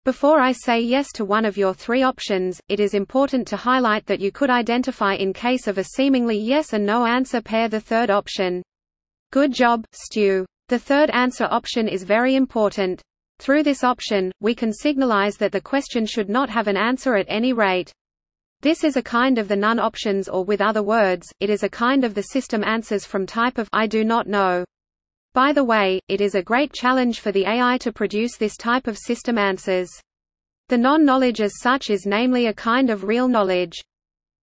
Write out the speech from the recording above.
Before I say yes to one of your three options, it is important to highlight that you could identify in case of a seemingly yes and no answer pair the third option. Good job, Stu. The third answer option is very important. Through this option, we can signalize that the question should not have an answer at any rate. This is a kind of the none options, or with other words, it is a kind of the system answers from type of I do not know. By the way, it is a great challenge for the AI to produce this type of system answers. The non-knowledge as such is namely a kind of real knowledge.